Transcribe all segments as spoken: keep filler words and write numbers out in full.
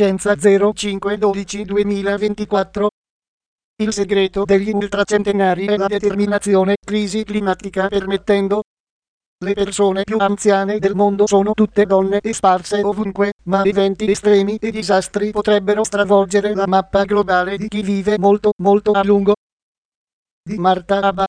Scienza zero cinque dodici duemilaventiquattro. Il segreto degli ultracentenari è la determinazione. Crisi climatica permettendo. Le persone più anziane del mondo sono tutte donne e sparse ovunque, ma eventi estremi e disastri potrebbero stravolgere la mappa globale di chi vive molto, molto a lungo. Di Marta Abba.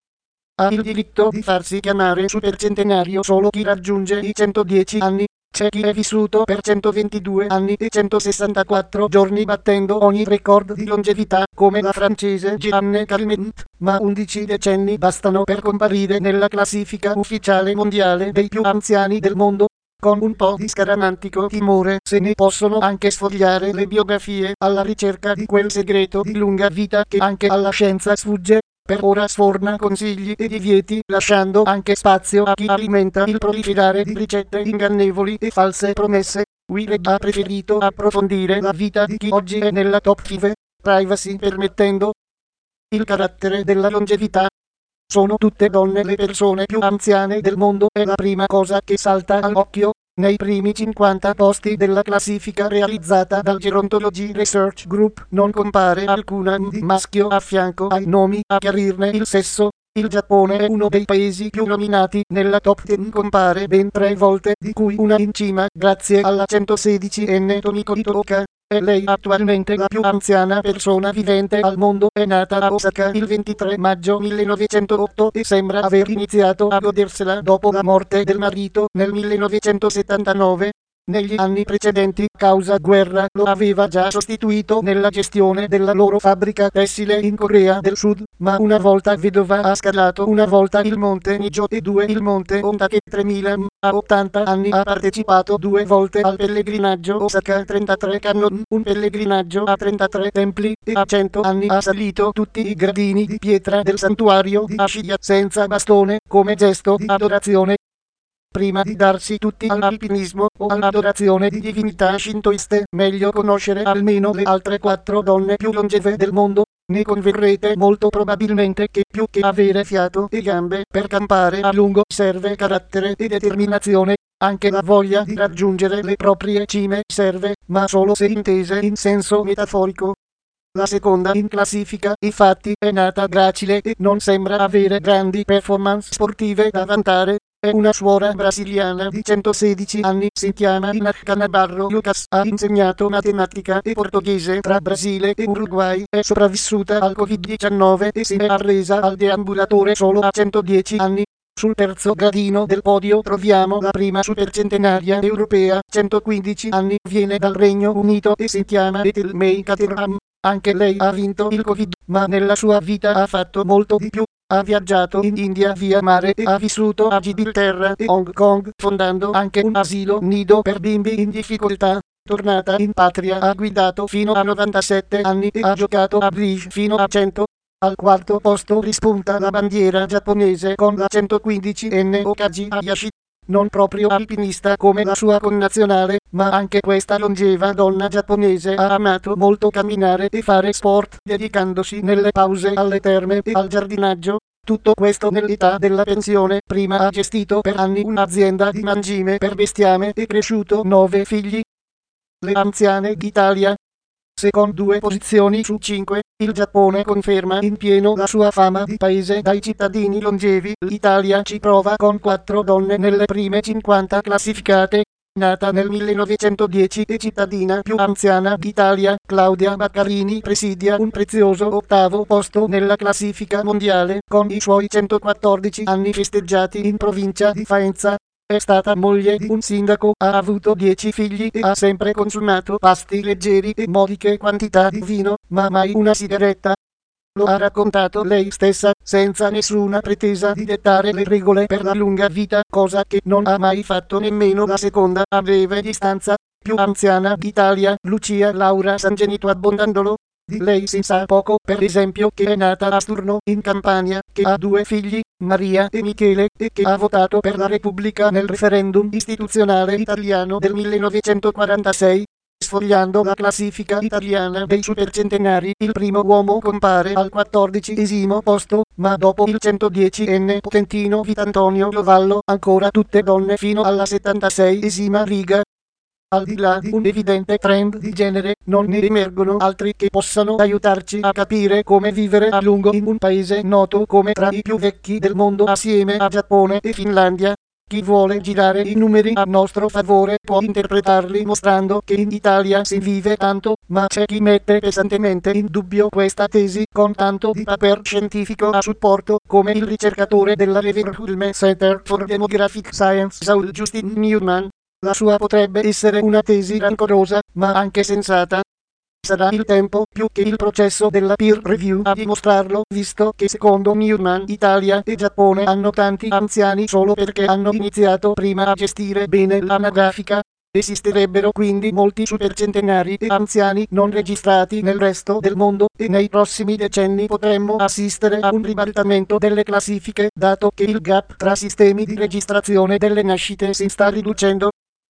Ha il diritto di farsi chiamare supercentenario solo chi raggiunge i centodieci anni. C'è chi è vissuto per centoventidue anni e centosessantaquattro giorni battendo ogni record di longevità, come la francese Jeanne Calment, ma undici decenni bastano per comparire nella classifica ufficiale mondiale dei più anziani del mondo. Con un po' di scaramantico timore se ne possono anche sfogliare le biografie alla ricerca di quel segreto di lunga vita che anche alla scienza sfugge. Per ora sforna consigli e divieti, lasciando anche spazio a chi alimenta il proliferare di ricette ingannevoli e false promesse. Wired ha preferito approfondire la vita di chi oggi è nella top cinque, privacy permettendo. Il carattere della longevità. Sono tutte donne le persone più anziane del mondo, è la prima cosa che salta all'occhio. Nei primi cinquanta posti della classifica realizzata dal Gerontology Research Group non compare alcuna di maschio a fianco ai nomi a chiarirne il sesso. Il Giappone è uno dei paesi più nominati, nella top dieci compare ben tre volte, di cui una in cima, grazie alla centosedici enne Tomiko Itoka. È lei attualmente la più anziana persona vivente al mondo, è nata a Osaka il ventitré maggio millenovecentootto e sembra aver iniziato a godersela dopo la morte del marito nel millenovecentosettantanove. Negli anni precedenti, causa guerra, lo aveva già sostituito nella gestione della loro fabbrica tessile in Corea del Sud, ma una volta vedova ha scalato una volta il monte Nijo e due il monte Ontake. tremila a ottanta anni ha partecipato due volte al pellegrinaggio Osaka trentatré Kannon, un pellegrinaggio a trentatré templi, e a cento anni ha salito tutti i gradini di pietra del santuario di Ashiya senza bastone, come gesto di adorazione. Prima di darsi tutti all'alpinismo o all'adorazione di divinità shintoiste, meglio conoscere almeno le altre quattro donne più longeve del mondo. Ne converrete molto probabilmente che più che avere fiato e gambe per campare a lungo serve carattere e determinazione. Anche la voglia di raggiungere le proprie cime serve, ma solo se intese in senso metaforico. La seconda in classifica, infatti, è nata gracile e non sembra avere grandi performance sportive da vantare. È una suora brasiliana di centosedici anni, si chiama Inaka Nabarro Lucas, ha insegnato matematica e portoghese tra Brasile e Uruguay, è sopravvissuta al covid diciannove e si è arresa al deambulatore solo a centodieci anni. Sul terzo gradino del podio troviamo la prima supercentenaria europea, centoquindici anni, viene dal Regno Unito e si chiama Ethel May Caterham. Anche lei ha vinto il Covid, ma nella sua vita ha fatto molto di più. Ha viaggiato in India via mare e ha vissuto a Gibilterra e Hong Kong, fondando anche un asilo nido per bimbi in difficoltà. Tornata in patria ha guidato fino a novantasette anni e ha giocato a bridge fino a cento. Al quarto posto rispunta la bandiera giapponese con la centoquindici enne Okaji Hayashi. Non proprio alpinista come la sua connazionale, ma anche questa longeva donna giapponese ha amato molto camminare e fare sport, dedicandosi nelle pause alle terme e al giardinaggio. Tutto questo nell'età della pensione. Prima ha gestito per anni un'azienda di mangime per bestiame e cresciuto nove figli. Le anziane d'Italia. Se con due posizioni su cinque, il Giappone conferma in pieno la sua fama di paese dai cittadini longevi, l'Italia ci prova con quattro donne nelle prime cinquanta classificate. Nata nel millenovecentodieci e cittadina più anziana d'Italia, Claudia Baccarini presidia un prezioso ottavo posto nella classifica mondiale, con i suoi centoquattordici anni festeggiati in provincia di Faenza. È stata moglie di un sindaco, ha avuto dieci figli e ha sempre consumato pasti leggeri e modiche quantità di vino, ma mai una sigaretta. Lo ha raccontato lei stessa, senza nessuna pretesa di dettare le regole per la lunga vita, cosa che non ha mai fatto nemmeno la seconda a breve distanza, più anziana d'Italia, Lucia Laura Sangenito Abbondandolo. Di lei si sa poco, per esempio che è nata a Sturno, in Campania, che ha due figli, Maria e Michele, e che ha votato per la Repubblica nel referendum istituzionale italiano del millenovecentoquarantasei. Sfogliando la classifica italiana dei supercentenari, il primo uomo compare al quattordicesimo posto, ma dopo il centodieci enne potentino Vitantonio Lovallo, ancora tutte donne fino alla settantaseiesima riga. Al di là di un evidente trend di genere, non ne emergono altri che possano aiutarci a capire come vivere a lungo in un paese noto come tra i più vecchi del mondo assieme a Giappone e Finlandia. Chi vuole girare i numeri a nostro favore può interpretarli mostrando che in Italia si vive tanto, ma c'è chi mette pesantemente in dubbio questa tesi con tanto di paper scientifico a supporto, come il ricercatore della Leverhulme Center for Demographic Science Saul Justin Newman. La sua potrebbe essere una tesi rancorosa, ma anche sensata. Sarà il tempo più che il processo della peer review a dimostrarlo, visto che secondo Newman Italia e Giappone hanno tanti anziani solo perché hanno iniziato prima a gestire bene l'anagrafica. Esisterebbero quindi molti supercentenari e anziani non registrati nel resto del mondo e nei prossimi decenni potremmo assistere a un ribaltamento delle classifiche, dato che il gap tra sistemi di registrazione delle nascite si sta riducendo.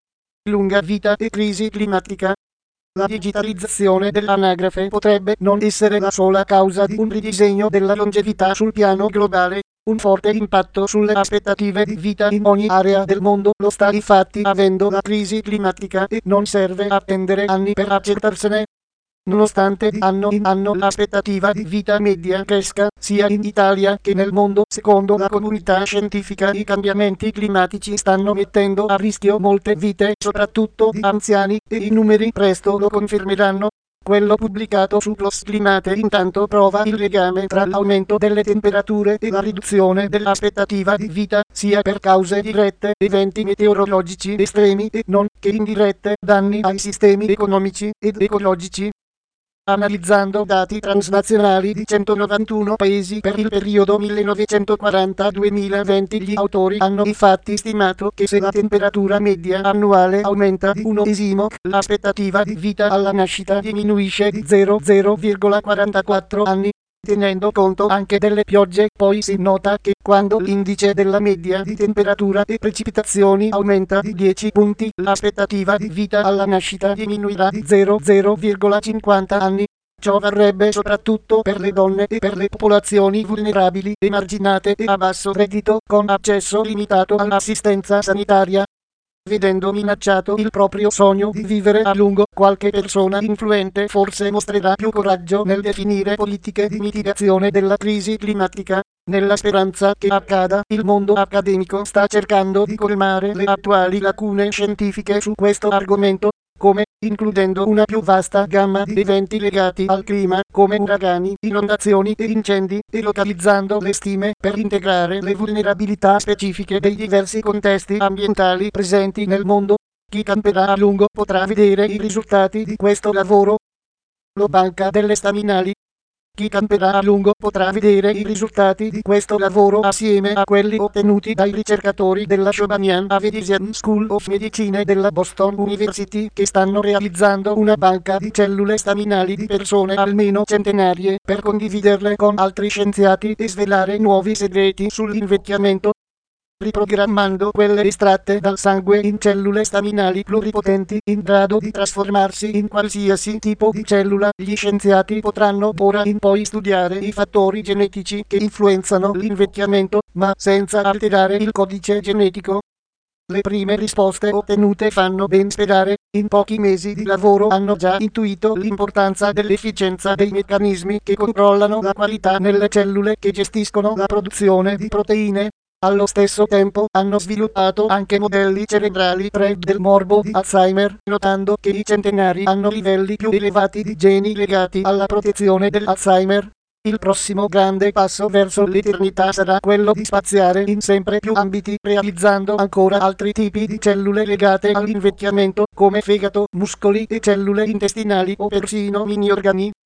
Lunga vita e crisi climatica. La digitalizzazione dell'anagrafe potrebbe non essere la sola causa di un ridisegno della longevità sul piano globale. Un forte impatto sulle aspettative di vita in ogni area del mondo lo sta infatti avendo la crisi climatica e non serve attendere anni per accertarsene. Nonostante di anno in anno l'aspettativa di vita media cresca, sia in Italia che nel mondo, secondo la comunità scientifica i cambiamenti climatici stanno mettendo a rischio molte vite, soprattutto di anziani, e i numeri presto lo confermeranno. Quello pubblicato su PLOS Climate intanto prova il legame tra l'aumento delle temperature e la riduzione dell'aspettativa di vita, sia per cause dirette, eventi meteorologici estremi e non che indirette, danni ai sistemi economici ed ecologici. Analizzando dati transnazionali di centonovantuno paesi per il periodo millenovecentoquaranta duemilaventi, gli autori hanno infatti stimato che se la temperatura media annuale aumenta di uno esimo, l'aspettativa di vita alla nascita diminuisce di zero virgola quarantaquattro anni. Tenendo conto anche delle piogge, poi si nota che quando l'indice della media di temperatura e precipitazioni aumenta di dieci punti, l'aspettativa di vita alla nascita diminuirà di zero virgola cinquanta anni. Ciò varrebbe soprattutto per le donne e per le popolazioni vulnerabili, emarginate e a basso reddito, con accesso limitato all'assistenza sanitaria. Vedendo minacciato il proprio sogno di vivere a lungo, qualche persona influente forse mostrerà più coraggio nel definire politiche di mitigazione della crisi climatica. Nella speranza che accada, il mondo accademico sta cercando di colmare le attuali lacune scientifiche su questo argomento, come includendo una più vasta gamma di eventi legati al clima, come uragani, inondazioni e incendi, e localizzando le stime per integrare le vulnerabilità specifiche dei diversi contesti ambientali presenti nel mondo. Chi camperà a lungo potrà vedere i risultati di questo lavoro. La banca delle staminali. Chi camperà a lungo potrà vedere i risultati di questo lavoro assieme a quelli ottenuti dai ricercatori della Shobanian Avedisian School of Medicine della Boston University, che stanno realizzando una banca di cellule staminali di persone almeno centenarie per condividerle con altri scienziati e svelare nuovi segreti sull'invecchiamento. Riprogrammando quelle estratte dal sangue in cellule staminali pluripotenti in grado di trasformarsi in qualsiasi tipo di cellula, gli scienziati potranno d'ora in poi studiare i fattori genetici che influenzano l'invecchiamento, ma senza alterare il codice genetico. Le prime risposte ottenute fanno ben sperare. In pochi mesi di lavoro hanno già intuito l'importanza dell'efficienza dei meccanismi che controllano la qualità nelle cellule che gestiscono la produzione di proteine. Allo stesso tempo hanno sviluppato anche modelli cerebrali pre del morbo di Alzheimer, notando che i centenari hanno livelli più elevati di geni legati alla protezione dell'Alzheimer. Il prossimo grande passo verso l'eternità sarà quello di spaziare in sempre più ambiti, realizzando ancora altri tipi di cellule legate all'invecchiamento, come fegato, muscoli e cellule intestinali o persino mini organi.